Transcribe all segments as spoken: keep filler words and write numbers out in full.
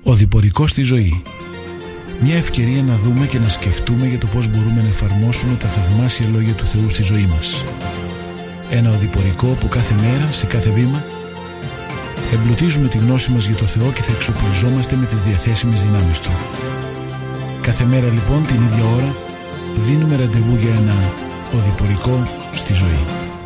Οδηπορικό στη ζωή. Μια ευκαιρία να δούμε και να σκεφτούμε για το πώς μπορούμε να εφαρμόσουμε τα θαυμάσια λόγια του Θεού στη ζωή μας. Ένα οδηπορικό που κάθε μέρα, σε κάθε βήμα, θα εμπλουτίζουμε τη γνώση μας για το Θεό και θα εξοπλιζόμαστε με τις διαθέσιμες δυνάμεις Του. Κάθε μέρα λοιπόν την ίδια ώρα δίνουμε ραντεβού για ένα οδηπορικό στη ζωή.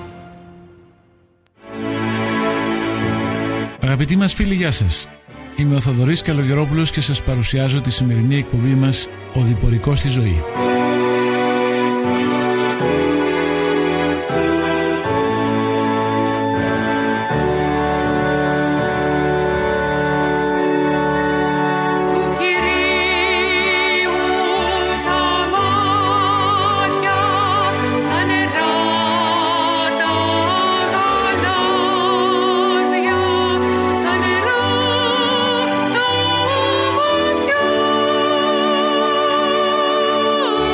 Αγαπητοί μας φίλοι, γεια σας. Είμαι ο Θοδωρής Καλογερόπουλος και σας παρουσιάζω τη σημερινή εκπομπή μας «Οδηπορικό στη ζωή». Oh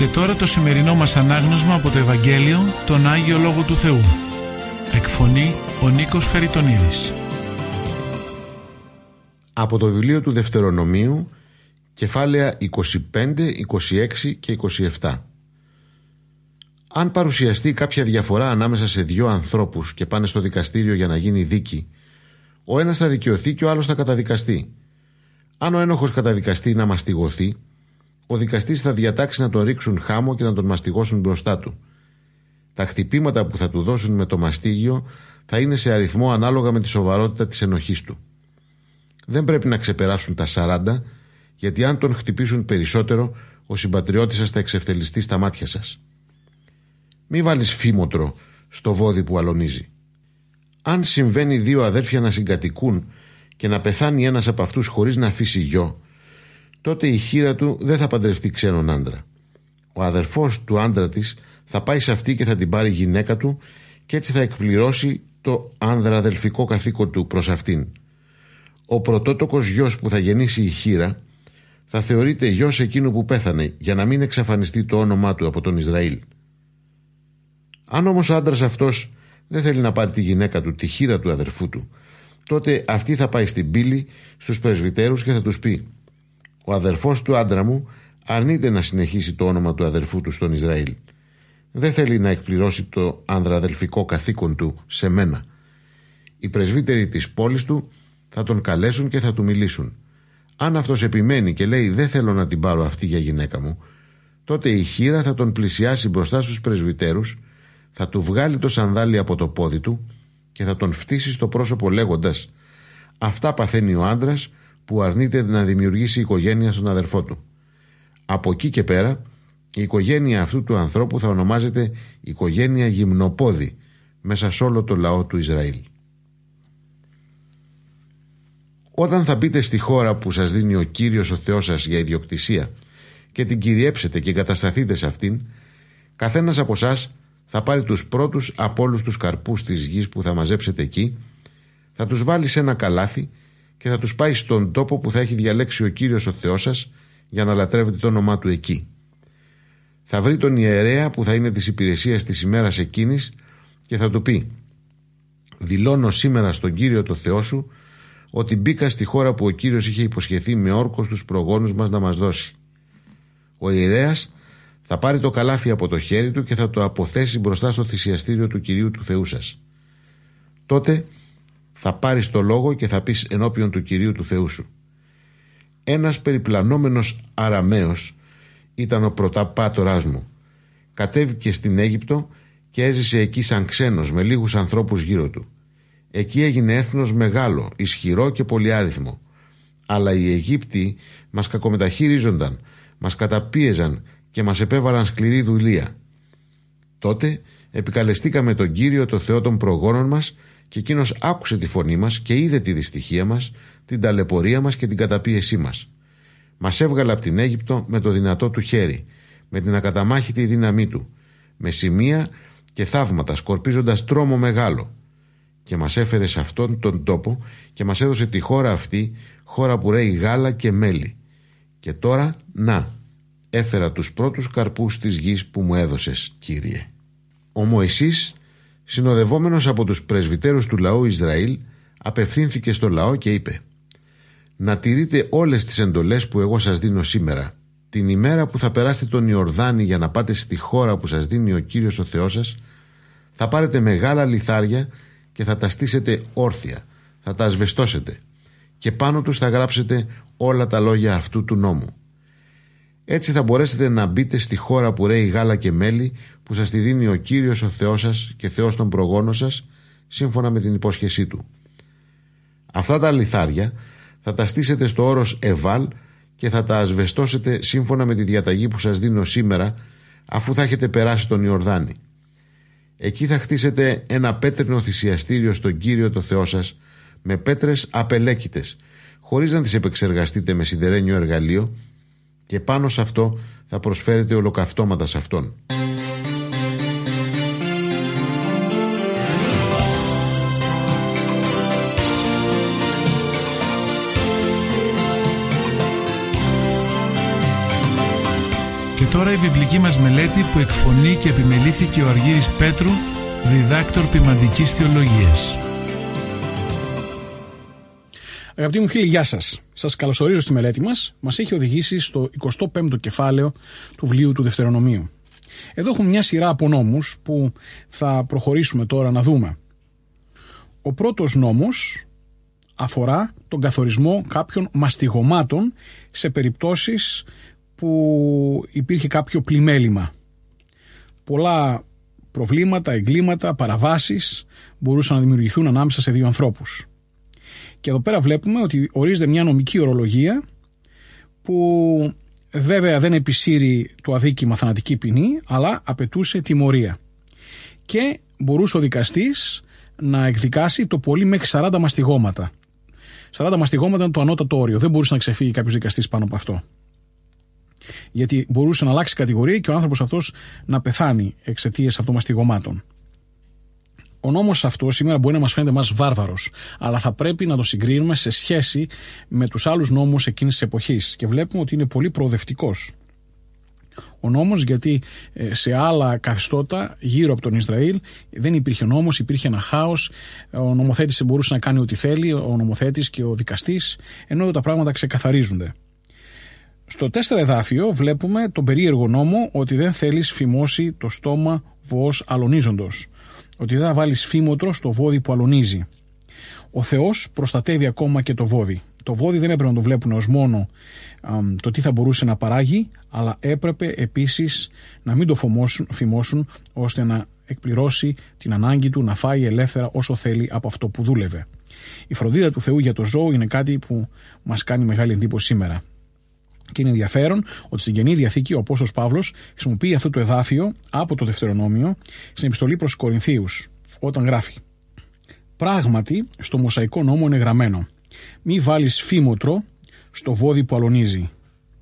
τώρα το σημερινό μας ανάγνωσμα από το Ευαγγέλιο, τον Άγιο Λόγο του Θεού. Εκφωνεί ο Νίκος Χαριτονίδης. Από το βιβλίο του Δευτερονομίου, κεφάλαια είκοσι πέντε, είκοσι έξι και είκοσι επτά. Αν παρουσιαστεί κάποια διαφορά ανάμεσα σε δύο ανθρώπους και πάνε στο δικαστήριο για να γίνει δίκη, ο ένας θα δικαιωθεί και ο άλλος θα καταδικαστεί. Αν ο ένοχος καταδικαστεί να μαστιγωθεί, ο δικαστής θα διατάξει να τον ρίξουν χάμω και να τον μαστιγώσουν μπροστά του. Τα χτυπήματα που θα του δώσουν με το μαστίγιο θα είναι σε αριθμό ανάλογα με τη σοβαρότητα της ενοχής του. Δεν πρέπει να ξεπεράσουν τα σαράντα, γιατί αν τον χτυπήσουν περισσότερο, ο συμπατριώτης σας θα εξευτελιστεί στα μάτια σας. Μη βάλεις φήμοτρο στο βόδι που αλωνίζει. Αν συμβαίνει δύο αδέρφια να συγκατοικούν και να πεθάνει ένας από αυτούς χωρίς να αφήσει γιο, τότε η χήρα του δεν θα παντρευτεί ξένον άντρα. Ο αδερφός του άντρα της θα πάει σε αυτή και θα την πάρει γυναίκα του και έτσι θα εκπληρώσει το ανδραδελφικό καθήκον του προς αυτήν. Ο πρωτότοκος γιος που θα γεννήσει η χήρα θα θεωρείται γιος εκείνου που πέθανε, για να μην εξαφανιστεί το όνομά του από τον Ισραήλ. Αν όμως ο άντρας αυτός δεν θέλει να πάρει τη γυναίκα του, τη χήρα του αδερφού του, τότε αυτή θα πάει στην πύλη στους πρεσβυτέρους και θα τους πει: «Ο αδερφός του άντρα μου αρνείται να συνεχίσει το όνομα του αδερφού του στον Ισραήλ. Δεν θέλει να εκπληρώσει το ανδραδελφικό καθήκον του σε μένα». Οι πρεσβύτεροι της πόλης του θα τον καλέσουν και θα του μιλήσουν. Αν αυτός επιμένει και λέει «Δεν θέλω να την πάρω αυτή για γυναίκα μου», τότε η χήρα θα τον πλησιάσει μπροστά στους πρεσβυτέρους, θα του βγάλει το σανδάλι από το πόδι του και θα τον φτύσει στο πρόσωπο λέγοντας: «Αυτά παθαίνει ο άντρας που αρνείται να δημιουργήσει οικογένεια στον αδερφό του». Από εκεί και πέρα η οικογένεια αυτού του ανθρώπου θα ονομάζεται οικογένεια γυμνοπόδη μέσα σε όλο το λαό του Ισραήλ. Όταν θα μπείτε στη χώρα που σας δίνει ο Κύριος ο Θεός σας για ιδιοκτησία και την κυριέψετε και εγκατασταθείτε σε αυτήν, καθένας από εσάς θα πάρει τους πρώτους από όλους τους καρπούς της γης που θα μαζέψετε εκεί, θα τους βάλει σε ένα καλάθι και θα τους πάει στον τόπο που θα έχει διαλέξει ο Κύριος ο Θεός σας για να λατρεύετε το όνομά του εκεί. Θα βρει τον ιερέα που θα είναι της υπηρεσίας της ημέρας εκείνης και θα του πει: «Δηλώνω σήμερα στον Κύριο το Θεό σου ότι μπήκα στη χώρα που ο Κύριος είχε υποσχεθεί με όρκο στους προγόνους μας να μας δώσει». Ο ιερέας θα πάρει το καλάθι από το χέρι του και θα το αποθέσει μπροστά στο θυσιαστήριο του Κυρίου του Θεού σας. Τότε θα πάρεις το λόγο και θα πεις ενώπιον του Κυρίου του Θεού σου: «Ένας περιπλανόμενος Αραμαίος ήταν ο πρωταπάτοράς μου. Κατέβηκε στην Αίγυπτο και έζησε εκεί σαν ξένος με λίγους ανθρώπους γύρω του. Εκεί έγινε έθνος μεγάλο, ισχυρό και πολυάριθμο. Αλλά οι Αιγύπτιοι μας κακομεταχειρίζονταν, μας καταπίεζαν και μας επέβαλαν σκληρή δουλεία. Τότε επικαλεστήκαμε τον Κύριο το Θεό των προγόνων μας και εκείνος άκουσε τη φωνή μας και είδε τη δυστυχία μας, την ταλαιπωρία μας και την καταπίεσή μας. Μας έβγαλε από την Αίγυπτο με το δυνατό του χέρι, με την ακαταμάχητη δύναμή του, με σημεία και θαύματα, σκορπίζοντας τρόμο μεγάλο. Και μας έφερε σε αυτόν τον τόπο και μας έδωσε τη χώρα αυτή, χώρα που ρέει γάλα και μέλι. Και τώρα, να, έφερα τους πρώτους καρπούς της γης που μου έδωσες, Κύριε». Ο Μωυσής, συνοδευόμενος από τους πρεσβυτέρους του λαού Ισραήλ, απευθύνθηκε στο λαό και είπε: «Να τηρείτε όλες τις εντολές που εγώ σας δίνω σήμερα. Την ημέρα που θα περάσετε τον Ιορδάνη για να πάτε στη χώρα που σας δίνει ο Κύριος ο Θεός σας, θα πάρετε μεγάλα λιθάρια και θα τα στήσετε όρθια, θα τα ασβεστώσετε και πάνω τους θα γράψετε όλα τα λόγια αυτού του νόμου. Έτσι θα μπορέσετε να μπείτε στη χώρα που ρέει γάλα και μέλι, που σας τη δίνει ο Κύριος ο Θεός σας και Θεός των προγόνων σας, σύμφωνα με την υπόσχεσή του. Αυτά τα λιθάρια θα τα στήσετε στο όρος Εβάλ και θα τα ασβεστώσετε σύμφωνα με τη διαταγή που σας δίνω σήμερα, αφού θα έχετε περάσει τον Ιορδάνη. Εκεί θα χτίσετε ένα πέτρινο θυσιαστήριο στον Κύριο το Θεό σας, με πέτρες απελέκητες, χωρίς να τις επεξεργαστείτε με σιδερένιο εργαλείο, και πάνω σε αυτό θα προσφέρετε ολοκαυτώματα σε αυτόν. Και τώρα η βιβλική μας μελέτη που εκφωνεί και επιμελήθηκε ο Αργύρης Πέτρου, διδάκτορ ποιμαντικής θεολογίας. Αγαπητοί μου φίλοι, γεια σας. Σας καλωσορίζω στη μελέτη μας. Μας έχει οδηγήσει στο εικοστό πέμπτο κεφάλαιο του βιβλίου του Δευτερονομίου. Εδώ έχουμε μια σειρά από νόμους που θα προχωρήσουμε τώρα να δούμε. Ο πρώτος νόμος αφορά τον καθορισμό κάποιων μαστιγωμάτων σε περιπτώσεις που υπήρχε κάποιο πλημέλημα. Πολλά προβλήματα, εγκλήματα, παραβάσεις μπορούσαν να δημιουργηθούν ανάμεσα σε δύο ανθρώπους. Και εδώ πέρα βλέπουμε ότι ορίζεται μια νομική ορολογία που βέβαια δεν επισύρει το αδίκημα θανατική ποινή, αλλά απαιτούσε τιμωρία. Και μπορούσε ο δικαστής να εκδικάσει το πολύ μέχρι σαράντα μαστιγώματα. σαράντα μαστιγώματα είναι το ανώτατο όριο. Δεν μπορούσε να ξεφύγει κάποιος δικαστής πάνω από αυτό. Γιατί μπορούσε να αλλάξει κατηγορία και ο άνθρωπος αυτός να πεθάνει εξαιτίας αυτών μαστιγωμάτων. Ο νόμος αυτός σήμερα μπορεί να μας φαίνεται μας βάρβαρος, αλλά θα πρέπει να το συγκρίνουμε σε σχέση με τους άλλους νόμους εκείνης της εποχής και βλέπουμε ότι είναι πολύ προοδευτικός. Ο νόμος, γιατί σε άλλα καθεστώτα γύρω από τον Ισραήλ δεν υπήρχε νόμος, υπήρχε ένα χάος, ο νομοθέτης μπορούσε να κάνει ό,τι θέλει, ο νομοθέτης και ο δικαστής, ενώ εδώ τα πράγματα ξεκαθαρίζονται. Στο τέσσερα εδάφιο βλέπουμε τον περίεργο νόμο ότι δεν θέλεις φημώσει το στόμα βοός αλωνίζοντος, ότι δεν θα βάλεις φήμοτρο στο βόδι που αλωνίζει. Ο Θεός προστατεύει ακόμα και το βόδι. Το βόδι δεν έπρεπε να το βλέπουν ως μόνο α, το τι θα μπορούσε να παράγει, αλλά έπρεπε επίσης να μην το φημώσουν, φημώσουν ώστε να εκπληρώσει την ανάγκη του να φάει ελεύθερα όσο θέλει από αυτό που δούλευε. Η φροντίδα του Θεού για το ζώο είναι κάτι που μας κάνει μεγάλη εντύπωση σήμερα. Και είναι ενδιαφέρον ότι στην Καινή Διαθήκη ο Απόστολος Παύλος χρησιμοποιεί αυτό το εδάφιο από το Δευτερονόμιο στην επιστολή προς τους Κορινθίους, όταν γράφει: «Πράγματι, στο Μωσαϊκό νόμο είναι γραμμένο: μη βάλεις φήμοτρο στο βόδι που αλωνίζει».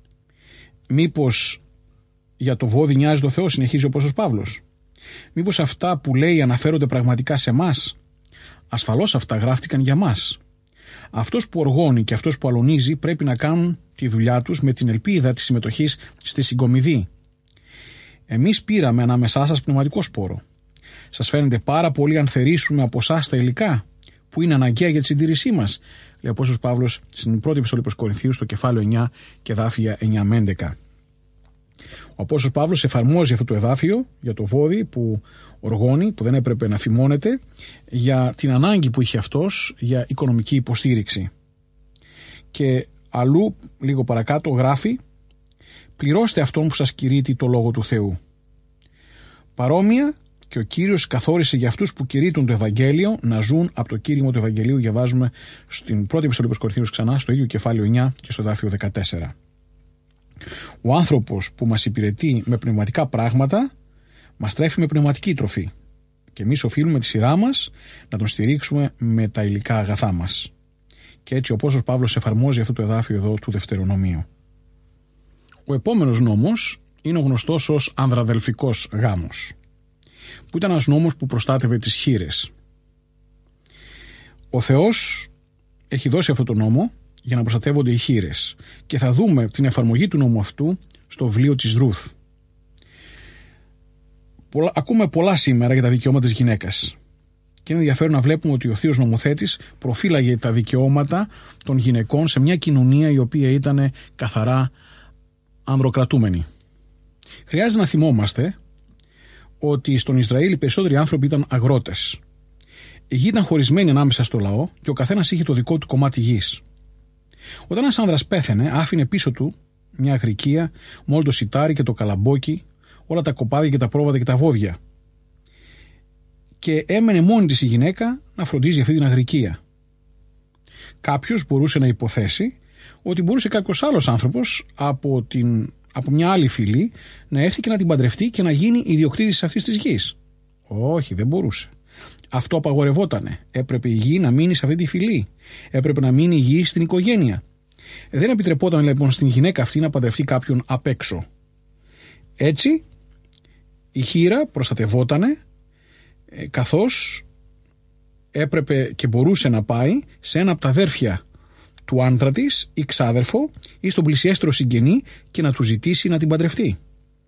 Μήπως για το βόδι νοιάζει το Θεό, συνεχίζει ο Απόστολος Παύλος? Μήπως αυτά που λέει αναφέρονται πραγματικά σε μας? Ασφαλώς αυτά γράφτηκαν για μας. Αυτός που οργώνει και αυτός που αλωνίζει πρέπει να κάνουν τη δουλειά τους με την ελπίδα της συμμετοχής στη συγκομιδή. Εμείς πήραμε ανάμεσά σας πνευματικό σπόρο. Σας φαίνεται πάρα πολύ αν θερήσουμε από εσάς τα υλικά που είναι αναγκαία για τη συντήρησή μας, λέει ο Απόστολος Παύλος στην πρώτη επιστολή προς Κορινθίους, στο κεφάλαιο εννιά και εδάφια εννιά με έντεκα. Ο Απόστολος Παύλος εφαρμόζει αυτό το εδάφιο για το βόδι που οργώνει, που δεν έπρεπε να φημώνεται, για την ανάγκη που είχε αυτός για οικονομική υποστήριξη. Και αλλού, λίγο παρακάτω, γράφει: «Πληρώστε αυτόν που σας κηρύττει το λόγο του Θεού». Παρόμοια και ο Κύριος καθόρισε για αυτούς που κηρύττουν το Ευαγγέλιο να ζουν από το κήρυγμα του Ευαγγελίου. Διαβάζουμε στην πρώτη επιστολή προς Κορινθίους ξανά, στο ίδιο κεφάλαιο εννιά και στο εδάφιο δεκατέσσερα. Ο άνθρωπος που μας υπηρετεί με πνευματικά πράγματα μας τρέφει με πνευματική τροφή και εμείς οφείλουμε τη σειρά μας να τον στηρίξουμε με τα υλικά αγαθά μας. Και έτσι ο Απόστολος Παύλος εφαρμόζει αυτό το εδάφιο εδώ του Δευτερονομίου. Ο επόμενος νόμος είναι ο γνωστός ως ανδραδελφικός γάμος, που ήταν ένας νόμος που προστάτευε τις χήρες. Ο Θεός έχει δώσει αυτό το νόμο για να προστατεύονται οι χήρες και θα δούμε την εφαρμογή του νόμου αυτού στο βιβλίο της Ρούθ. Πολλά, ακούμε πολλά σήμερα για τα δικαιώματα της γυναίκας και είναι ενδιαφέρον να βλέπουμε ότι ο θείος νομοθέτης προφύλαγε τα δικαιώματα των γυναικών σε μια κοινωνία η οποία ήταν καθαρά ανδροκρατούμενη. Χρειάζεται να θυμόμαστε ότι στον Ισραήλ οι περισσότεροι άνθρωποι ήταν αγρότες. Η γη ήταν χωρισμένη ανάμεσα στο λαό και ο καθένας είχε το δικό του κομμάτι γης. Όταν ένας άνδρας πέθαινε, άφηνε πίσω του μια αγρικία με όλο το σιτάρι και το καλαμπόκι, όλα τα κοπάδια και τα πρόβατα και τα βόδια. Και έμενε μόνη της η γυναίκα να φροντίζει αυτή την αγρικία. Κάποιος μπορούσε να υποθέσει ότι μπορούσε κάποιος άλλος άνθρωπος από, την, από μια άλλη φυλή να έρθει και να την παντρευτεί και να γίνει ιδιοκτήτης αυτής της γης. Όχι, δεν μπορούσε. Αυτό απαγορευότανε. Έπρεπε η γη να μείνει σε αυτή τη φυλή. Έπρεπε να μείνει η γη στην οικογένεια. Δεν επιτρεπόταν λοιπόν στην γυναίκα αυτή να παντρευτεί κάποιον απ' έξω. Έτσι η χήρα προστατευότανε, καθώς έπρεπε και μπορούσε να πάει σε ένα από τα αδέρφια του άντρα της ή ξάδερφο ή στον πλησιέστερο συγγενή και να του ζητήσει να την παντρευτεί.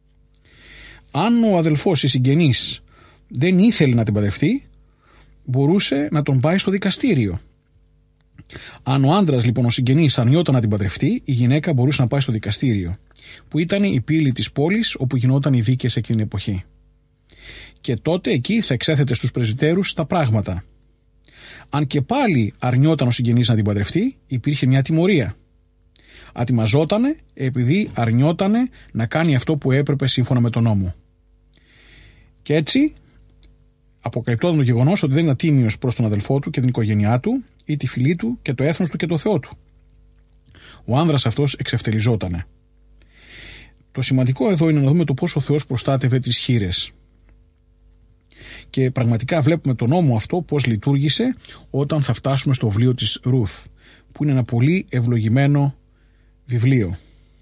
αν ο αδελφός ή συγγενής δεν ήθελε να την παντρευτεί, μπορούσε να τον πάει στο δικαστήριο. Αν ο άντρας λοιπόν ο συγγενής αρνιόταν να την παντρευτεί, η γυναίκα μπορούσε να πάει στο δικαστήριο, που ήταν η πύλη της πόλης όπου γινόταν οι δίκες εκείνη την εποχή. Και τότε εκεί θα εξέθετε στους πρεσβυτέρους τα πράγματα. Αν και πάλι αρνιόταν ο συγγενής να την παντρευτεί, υπήρχε μια τιμωρία. Ατιμαζότανε επειδή αρνιότανε να κάνει αυτό που έπρεπε σύμφωνα με τον νόμο. Και έτσι αποκαλυπτόταν το γεγονός ότι δεν ήταν τίμιος προς τον αδελφό του και την οικογένειά του ή τη φυλή του και το έθνος του και το Θεό του. Ο άνδρας αυτός εξευτελιζότανε. Το σημαντικό εδώ είναι να δούμε το πώς ο Θεός προστάτευε τις χήρες. Και πραγματικά βλέπουμε τον νόμο αυτό πώς λειτουργήσε όταν θα φτάσουμε στο βιβλίο της Ρουθ, που είναι ένα πολύ ευλογημένο βιβλίο.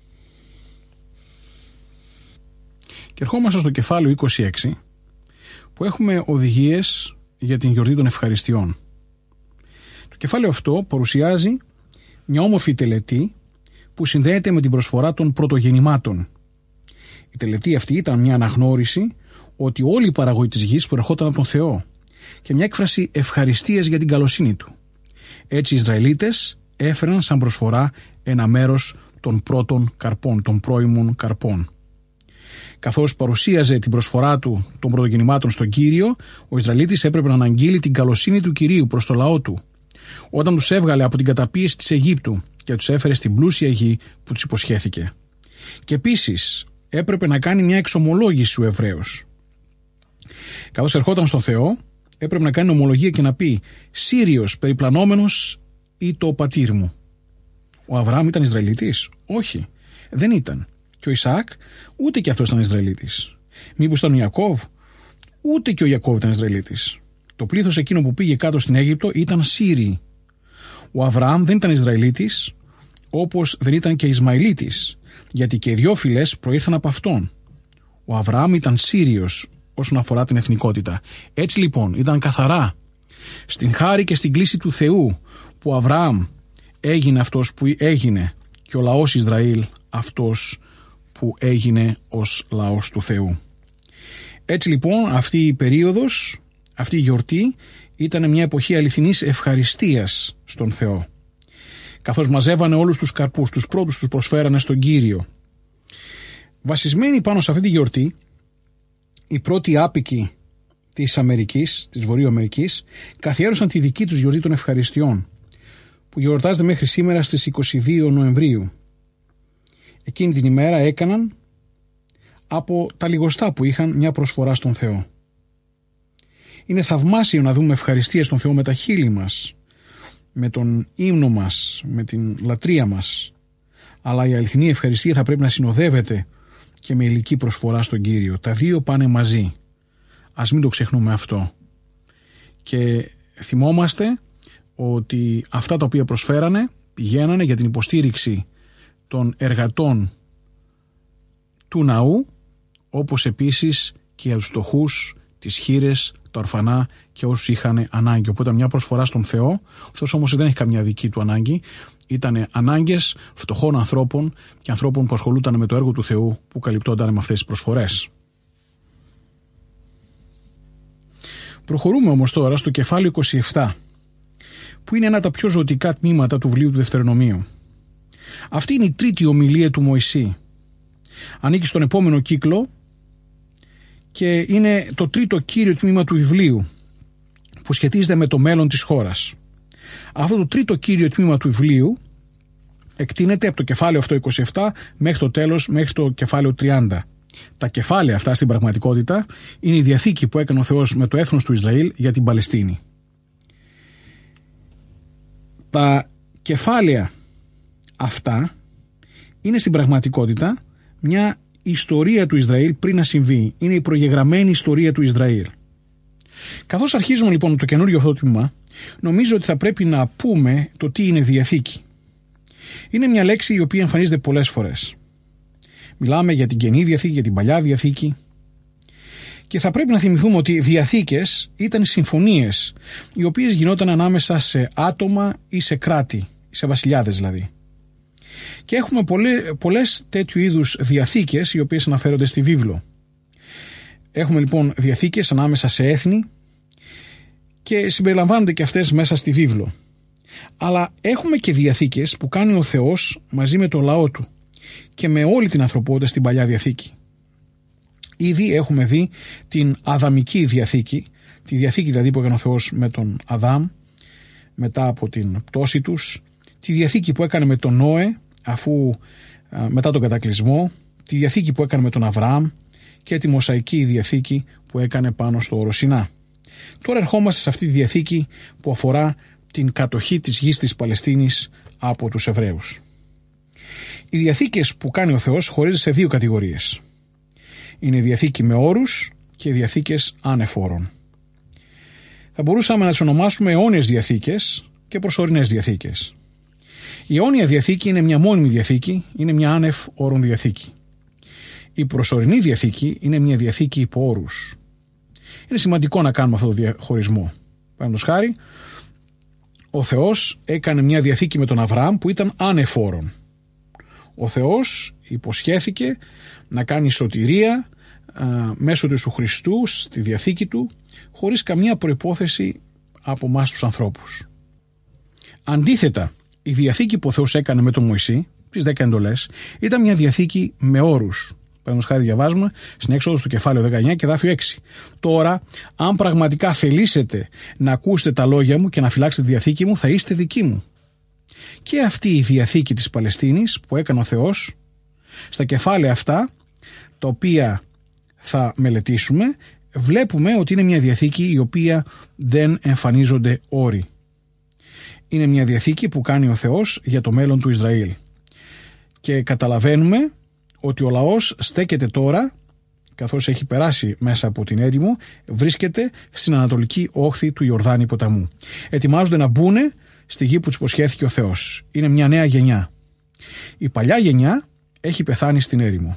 Και ερχόμαστε στο κεφάλαιο είκοσι έξι, που έχουμε οδηγίες για την γιορτή των ευχαριστειών. Το κεφάλαιο αυτό παρουσιάζει μια όμορφη τελετή που συνδέεται με την προσφορά των πρωτογεννημάτων. Η τελετή αυτή ήταν μια αναγνώριση ότι όλη η παραγωγή της γης προερχόταν από τον Θεό και μια έκφραση ευχαριστίας για την καλοσύνη του. Έτσι οι Ισραηλίτες έφεραν σαν προσφορά ένα μέρος των πρώτων καρπών, των πρώιμων καρπών. Καθώς παρουσίαζε την προσφορά του των πρωτογεννημάτων στον Κύριο, ο Ισραηλίτης έπρεπε να αναγγείλει την καλοσύνη του Κυρίου προς το λαό του, όταν τους έβγαλε από την καταπίεση της Αιγύπτου και τους έφερε στην πλούσια γη που τους υποσχέθηκε. Και επίσης έπρεπε να κάνει μια εξομολόγηση στους Εβραίους. Καθώς ερχόταν στον Θεό, έπρεπε να κάνει ομολογία και να πει «Σύριος περιπλανόμενος ή το πατήρ μου». Ο Αβραάμ ήταν Ισραηλίτης? Όχι, δεν ήταν. Και ο Ισαάκ, ούτε και αυτός ήταν Ισραηλίτης. Μήπως ήταν ο Ιακώβ? Ούτε και ο Ιακώβ ήταν Ισραηλίτης. Το πλήθος εκείνο που πήγε κάτω στην Αίγυπτο ήταν Σύριοι. Ο Αβραάμ δεν ήταν Ισραηλίτης, όπως δεν ήταν και Ισμαηλίτης, γιατί και οι δυο φυλές προήρθαν από αυτόν. Ο Αβραάμ ήταν Σύριος όσον αφορά την εθνικότητα. Έτσι λοιπόν ήταν καθαρά στην χάρη και στην κλίση του Θεού που ο Αβραάμ έγινε αυτός που έγινε και ο λαός Ισραήλ αυτός που έγινε ως λαός του Θεού. Έτσι λοιπόν αυτή η περίοδος, αυτή η γιορτή ήταν μια εποχή αληθινής ευχαριστίας στον Θεό. Καθώς μαζεύανε όλους τους καρπούς, τους πρώτους τους προσφέρανε στον Κύριο. Βασισμένοι πάνω σε αυτή τη γιορτή, οι πρώτοι άπικοι της Αμερικής, της Βορείου Αμερικής, καθιέρωσαν τη δική τους γιορτή των ευχαριστειών, που γιορτάζεται μέχρι σήμερα στις είκοσι δύο Νοεμβρίου. Εκείνη την ημέρα έκαναν από τα λιγοστά που είχαν μια προσφορά στον Θεό. Είναι θαυμάσιο να δούμε ευχαριστία στον Θεό με τα χείλη μας, με τον ύμνο μας, με την λατρεία μας, αλλά η αληθινή ευχαριστία θα πρέπει να συνοδεύεται και με υλική προσφορά στον Κύριο. Τα δύο πάνε μαζί. Ας μην το ξεχνούμε αυτό. Και θυμόμαστε ότι αυτά τα οποία προσφέρανε πηγαίνανε για την υποστήριξη των εργατών του ναού, όπως επίσης και για τους φτωχούς, τις χήρες, τα ορφανά και όσους είχαν ανάγκη. Οπότε μια προσφορά στον Θεό. Ο Θεός όμως δεν έχει καμιά δική του ανάγκη. Ήταν ανάγκες φτωχών ανθρώπων και ανθρώπων που ασχολούνταν με το έργο του Θεού, που καλυπτόταν με αυτές τις προσφορές. Προχωρούμε όμως τώρα στο κεφάλαιο είκοσι επτά, που είναι ένα από τα πιο ζωτικά τμήματα του βιβλίου του Δευτερονομίου. Αυτή είναι η τρίτη ομιλία του Μωυσή. Ανήκει στον επόμενο κύκλο και είναι το τρίτο κύριο τμήμα του βιβλίου, που σχετίζεται με το μέλλον της χώρας. Αυτό το τρίτο κύριο τμήμα του βιβλίου εκτείνεται από το κεφάλαιο αυτό είκοσι επτά μέχρι το τέλος, μέχρι το κεφάλαιο τριάντα. Τα κεφάλαια αυτά στην πραγματικότητα είναι η διαθήκη που έκανε ο Θεός με το έθνος του Ισραήλ για την Παλαιστίνη. Τα κεφάλαια αυτά είναι στην πραγματικότητα μια ιστορία του Ισραήλ πριν να συμβεί. Είναι η προγεγραμμένη ιστορία του Ισραήλ. Καθώς αρχίζουμε λοιπόν το καινούριο αυτό τμήμα, νομίζω ότι θα πρέπει να πούμε το τι είναι διαθήκη. Είναι μια λέξη η οποία εμφανίζεται πολλές φορές. Μιλάμε για την Καινή Διαθήκη, για την Παλιά Διαθήκη. Και θα πρέπει να θυμηθούμε ότι διαθήκες ήταν συμφωνίες οι οποίες γινόταν ανάμεσα σε άτομα ή σε κράτη, σε βασιλιάδες δηλαδή. Και έχουμε πολλές, πολλές τέτοιου είδους διαθήκες οι οποίες αναφέρονται στη βίβλο. Έχουμε λοιπόν διαθήκες ανάμεσα σε έθνη και συμπεριλαμβάνονται και αυτές μέσα στη βίβλο. Αλλά έχουμε και διαθήκες που κάνει ο Θεός μαζί με το λαό του και με όλη την ανθρωπότητα στην Παλιά Διαθήκη. Ήδη έχουμε δει την Αδαμική Διαθήκη, τη Διαθήκη δηλαδή που έκανε ο Θεός με τον Αδάμ μετά από την πτώση τους, τη Διαθήκη που έκανε με τον Νόε αφού μετά τον κατακλυσμό, τη Διαθήκη που έκανε με τον Αβραάμ και τη Μωσαϊκή Διαθήκη που έκανε πάνω στο όρο Σινά. Τώρα ερχόμαστε σε αυτή τη Διαθήκη που αφορά την κατοχή της γης της Παλαιστίνης από τους Εβραίους. Οι διαθήκες που κάνει ο Θεός χωρίζονται σε δύο κατηγορίες. Είναι η διαθήκη με όρους και οι διαθήκες ανεφόρων. Θα μπορούσαμε να τις ονομάσουμε αιώνιες διαθήκες και προσωρινές διαθήκες. Η αιώνια διαθήκη είναι μια μόνιμη διαθήκη, είναι μια άνευ όρων διαθήκη. Η προσωρινή διαθήκη είναι μια διαθήκη υπό όρους. Είναι σημαντικό να κάνουμε αυτό το διαχωρισμό. Παραδείγματος χάρη, ο Θεός έκανε μια διαθήκη με τον Αβραάμ που ήταν άνευ όρων. Ο Θεός υποσχέθηκε να κάνει σωτηρία α, μέσω του Ιησού Χριστού στη διαθήκη του χωρίς καμία προϋπόθεση από εμάς τους ανθρώπους. Αντίθετα, η διαθήκη που ο Θεός έκανε με τον Μωυσή, τις δέκα εντολές, ήταν μια διαθήκη με όρους. Παραδείγματος χάρη διαβάζουμε στην Έξοδο στο κεφάλαιο δεκαεννιά και εδάφιο έξι. Τώρα, αν πραγματικά θελήσετε να ακούσετε τα λόγια μου και να φυλάξετε τη διαθήκη μου, θα είστε δικοί μου. Και αυτή η διαθήκη της Παλαιστίνης που έκανε ο Θεός, στα κεφάλαια αυτά, τα οποία θα μελετήσουμε, βλέπουμε ότι είναι μια διαθήκη η οποία δεν εμφανίζονται όροι. Είναι μια διαθήκη που κάνει ο Θεός για το μέλλον του Ισραήλ. Και καταλαβαίνουμε ότι ο λαός στέκεται τώρα, καθώς έχει περάσει μέσα από την έρημο, βρίσκεται στην ανατολική όχθη του Ιορδάνη ποταμού. Ετοιμάζονται να μπουνε στη γη που τους υποσχέθηκε ο Θεός. Είναι μια νέα γενιά. Η παλιά γενιά έχει πεθάνει στην έρημο.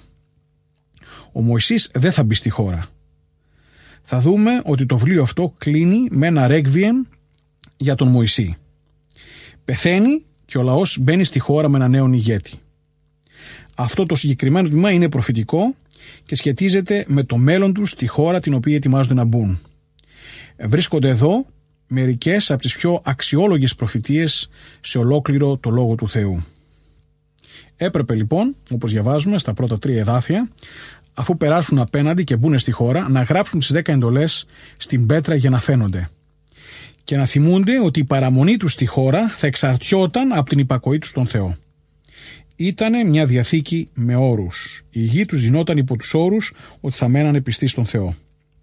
Ο Μωυσής δεν θα μπει στη χώρα. Θα δούμε ότι το βιβλίο αυτό κλείνει με ένα ρέκβιεμ για τον Μωυσή. Πεθαίνει και ο λαός μπαίνει στη χώρα με ένα νέον ηγέτη. Αυτό το συγκεκριμένο τμήμα είναι προφητικό και σχετίζεται με το μέλλον τους στη χώρα την οποία ετοιμάζονται να μπουν. Βρίσκονται εδώ μερικές από τις πιο αξιόλογες προφητείες σε ολόκληρο το Λόγο του Θεού. Έπρεπε λοιπόν, όπως διαβάζουμε στα πρώτα τρία εδάφια, αφού περάσουν απέναντι και μπουν στη χώρα, να γράψουν τις δέκα εντολές στην πέτρα για να φαίνονται και να θυμούνται ότι η παραμονή τους στη χώρα θα εξαρτιόταν από την υπακοή τους στον Θεό. Ήτανε μια διαθήκη με όρους. Η γη τους δινόταν υπό τους όρους ότι θα μένανε πιστοί στον Θεό.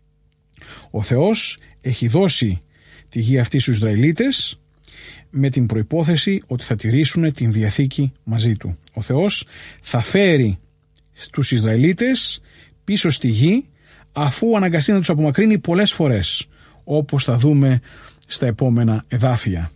Ο Θεός έχει δώσει τη γη αυτή στους Ισραηλίτες με την προϋπόθεση ότι θα τηρήσουν την διαθήκη μαζί του. Ο Θεός θα φέρει στους Ισραηλίτες πίσω στη γη αφού αναγκαστεί να τους απομακρύνει πολλές φορές, όπως θα δούμε στα επόμενα εδάφια.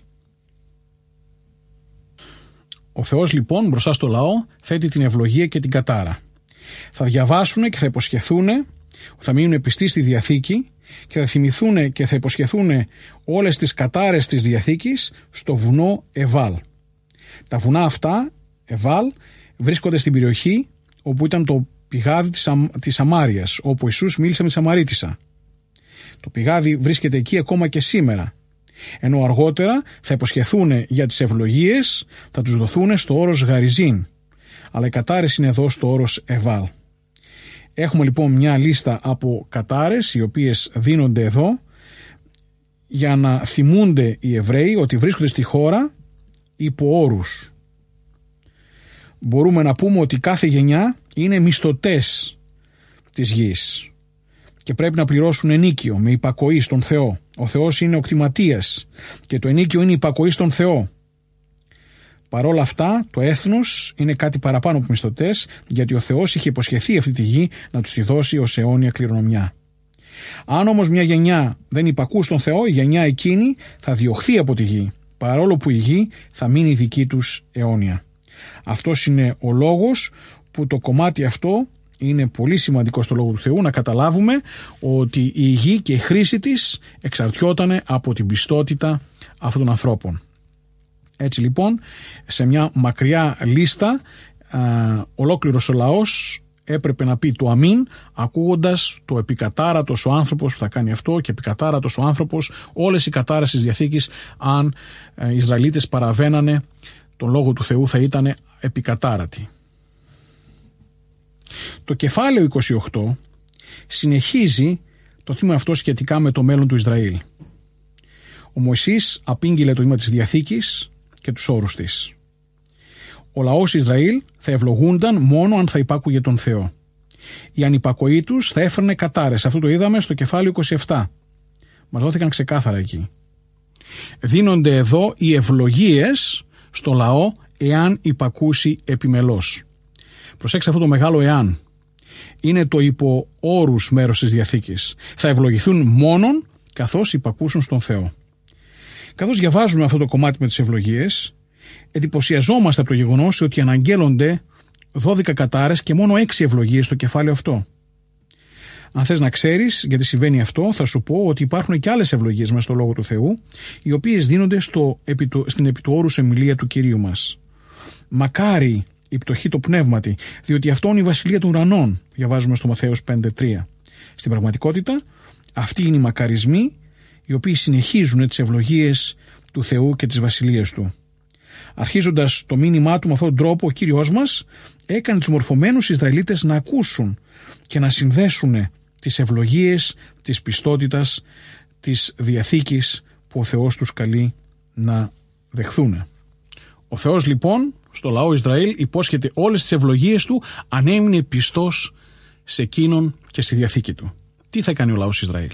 Ο Θεός λοιπόν μπροστά στο λαό θέτει την ευλογία και την κατάρα. Θα διαβάσουν και θα υποσχεθούν, θα μείνουν πιστοί στη Διαθήκη και θα θυμηθούν και θα υποσχεθούν όλες τις κατάρες της Διαθήκης στο βουνό Εβάλ. Τα βουνά αυτά, Εβάλ, βρίσκονται στην περιοχή όπου ήταν το πηγάδι της, Αμ, της Σαμάριας, όπου ο Ιησούς μίλησε με τη Σαμαρίτισσα. Το πηγάδι βρίσκεται εκεί ακόμα και σήμερα. Ενώ αργότερα θα υποσχεθούν για τις ευλογίες, θα τους δοθούν στο όρος Γαριζίν. Αλλά οι κατάρες είναι εδώ στο όρος Εβάλ. Έχουμε λοιπόν μια λίστα από κατάρες οι οποίες δίνονται εδώ για να θυμούνται οι Εβραίοι ότι βρίσκονται στη χώρα υπό όρους. Μπορούμε να πούμε ότι κάθε γενιά είναι μισθωτές της γης και πρέπει να πληρώσουν ενίκιο με υπακοή στον Θεό. Ο Θεός είναι ο κτηματίας και το ενίκιο είναι η υπακοή στον Θεό. Παρόλα αυτά, το έθνος είναι κάτι παραπάνω από μισθωτές, γιατί ο Θεός είχε υποσχεθεί αυτή τη γη να τους τη δώσει ως αιώνια κληρονομιά. Αν όμως μια γενιά δεν υπακούει στον Θεό, η γενιά εκείνη θα διωχθεί από τη γη, παρόλο που η γη θα μείνει δική τους αιώνια. Αυτός είναι ο λόγος που το κομμάτι αυτό είναι πολύ σημαντικό στο Λόγο του Θεού, να καταλάβουμε ότι η γη και η χρήση της εξαρτιόταν από την πιστότητα αυτών των ανθρώπων. Έτσι λοιπόν, σε μια μακριά λίστα, α, ολόκληρος ο λαός έπρεπε να πει το αμήν, ακούγοντας το επικατάρατος ο άνθρωπος που θα κάνει αυτό και επικατάρατος ο άνθρωπος, όλες οι κατάρες της Διαθήκης, αν οι Ισραηλίτες παραβαίνανε τον λόγο του Θεού, θα ήταν επικατάρατοι. Το κεφάλαιο είκοσι οκτώ συνεχίζει το θέμα αυτό σχετικά με το μέλλον του Ισραήλ. Ο Μωυσής απήγγειλε το βήμα της Διαθήκης και τους όρους της. Ο λαός Ισραήλ θα ευλογούνταν μόνο αν θα υπάκουγε τον Θεό. Η ανυπακοή τους θα έφερνε κατάρες. Αυτό το είδαμε στο κεφάλαιο είκοσι επτά. Μας δόθηκαν ξεκάθαρα εκεί. Δίνονται εδώ οι ευλογίες στο λαό εάν υπακούσει επιμελώς. Προσέξτε αυτό το μεγάλο εάν. Είναι το υπό όρους μέρος της Διαθήκης. Θα ευλογηθούν μόνον καθώς υπακούσουν στον Θεό. Καθώς διαβάζουμε αυτό το κομμάτι με τις ευλογίες, εντυπωσιαζόμαστε από το γεγονός ότι αναγγέλλονται δώδεκα κατάρες και μόνο έξι ευλογίες στο κεφάλαιο αυτό. Αν θες να ξέρεις γιατί συμβαίνει αυτό, θα σου πω ότι υπάρχουν και άλλες ευλογίες μέσα στο Λόγο του Θεού, οι οποίες δίνονται στο, στην επί του όρους εμιλία του Κυρίου μας. Μακάρι η πτωχή το πνεύματι, διότι αυτό είναι η βασιλεία των ουρανών, διαβάζουμε στο Ματθαίος πέντε τρία. Στην πραγματικότητα, αυτοί είναι οι μακαρισμοί, οι οποίοι συνεχίζουν τις ευλογίες του Θεού και τις βασιλείες του. Αρχίζοντας το μήνυμά του με αυτόν τον τρόπο, ο Κύριος μας έκανε τους μορφωμένους Ισραηλίτες να ακούσουν και να συνδέσουν τις ευλογίες της πιστότητας της Διαθήκης που ο Θεός τους καλεί να δεχθούν. Ο Θεός λοιπόν στο λαό Ισραήλ υπόσχεται όλες τις ευλογίες του αν έμεινε πιστός σε εκείνον και στη Διαθήκη του. Τι θα κάνει ο λαός Ισραήλ?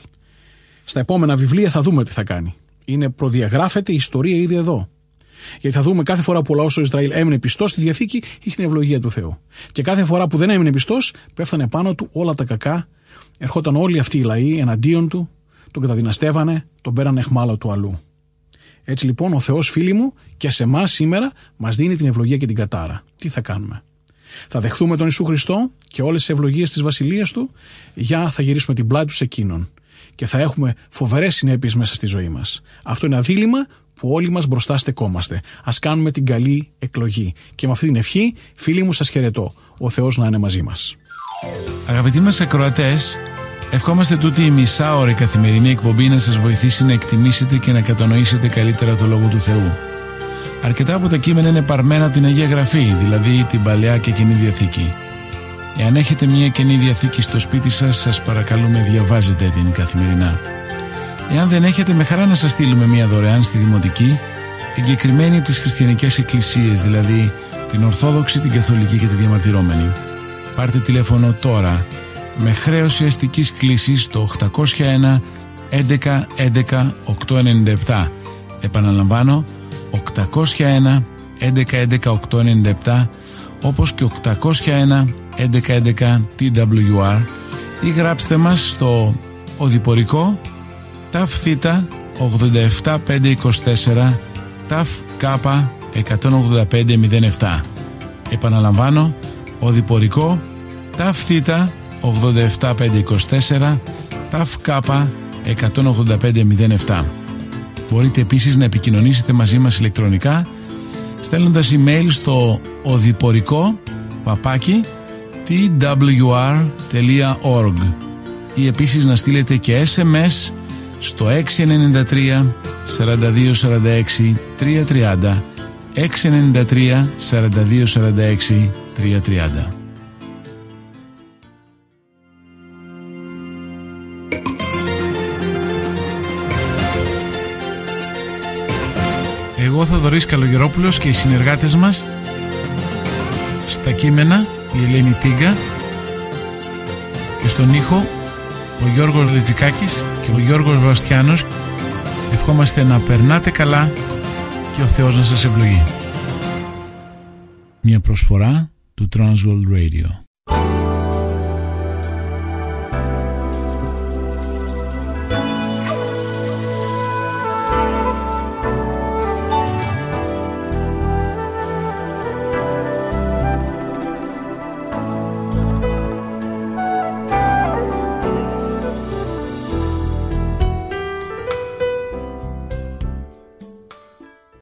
Στα επόμενα βιβλία θα δούμε τι θα κάνει. Είναι προδιαγράφεται η ιστορία ήδη εδώ. Γιατί θα δούμε κάθε φορά που ο λαός του Ισραήλ έμεινε πιστός στη Διαθήκη, είχε την ευλογία του Θεού. Και κάθε φορά που δεν έμεινε πιστός, πέφτανε πάνω του όλα τα κακά. Ερχόταν όλοι αυτοί οι λαοί εναντίον του, τον καταδυναστεύανε, τον πέρανε αιχμάλα του αλλού. Έτσι λοιπόν ο Θεός, φίλοι μου, και σε εμάς σήμερα μας δίνει την ευλογία και την κατάρα. Τι θα κάνουμε? Θα δεχθούμε τον Ιησού Χριστό και όλες τις ευλογίες της βασιλείας του, για θα γυρίσουμε την πλάτη του σε εκείνον. Και θα έχουμε φοβερές συνέπειες μέσα στη ζωή μας. Αυτό είναι ένα δίλημμα που όλοι μας μπροστά στεκόμαστε. Ας κάνουμε την καλή εκλογή. Και με αυτή την ευχή, φίλοι μου, σας χαιρετώ. Ο Θεός να είναι μαζί μας. Αγαπητοί μας ακροατές, ευχόμαστε τούτη η μισάωρη καθημερινή εκπομπή να σας βοηθήσει να εκτιμήσετε και να κατανοήσετε καλύτερα το Λόγο του Θεού. Αρκετά από τα κείμενα είναι παρμένα από την Αγία Γραφή, δηλαδή την Παλαιά και Καινή Διαθήκη. Εάν έχετε μια Καινή Διαθήκη στο σπίτι σας, σας παρακαλούμε διαβάζετε την καθημερινά. Εάν δεν έχετε, με χαρά να σας στείλουμε μια δωρεάν στη Δημοτική, εγκεκριμένη από τις χριστιανικές εκκλησίες, δηλαδή την Ορθόδοξη, την Καθολική και τη Διαμαρτυρόμενη. Πάρτε τηλέφωνο τώρα με χρέωση αστικής κλήσης στο οκτακόσια ένα έντεκα έντεκα οκτακόσια ενενήντα επτά. Επαναλαμβάνω, οκτακόσια ένα έντεκα έντεκα οκτακόσια ενενήντα επτά, όπως και οκτακόσια ένα έντεκα έντεκα τι ντάμπλιου αρ, ή γράψτε μας στο οδηπορικό ταφ θήτα ογδόντα επτά πεντακόσια είκοσι τέσσερα ταφ κάπα εκατόν ογδόντα πέντε μηδέν επτά. Επαναλαμβάνω, οδηπορικό ταφ θήτα ογδόντα επτά πεντακόσια είκοσι τέσσερα ταφ κάπα εκατόν ογδόντα πέντε μηδέν επτά. Μπορείτε επίσης να επικοινωνήσετε μαζί μας ηλεκτρονικά στέλνοντας email στο οδηπορικό παπάκι τι ντάμπλιου αρ τελεία org ή επίσης να στείλετε και ες εμ ες στο έξι εννιά τρία σαράντα δύο σαράντα έξι τριακόσια τριάντα, έξι εννιά τρία σαράντα δύο σαράντα έξι τριακόσια τριάντα. Εγώ Θοδωρής Καλογερόπουλος και οι συνεργάτες μας στα κείμενα η Ελένη Τίγκα και στον ήχο ο Γιώργος Λετζικάκης και ο Γιώργος Βαστιάνος. Ευχόμαστε να περνάτε καλά και ο Θεός να σας ευλογεί. Μια προσφορά του Transworld Radio.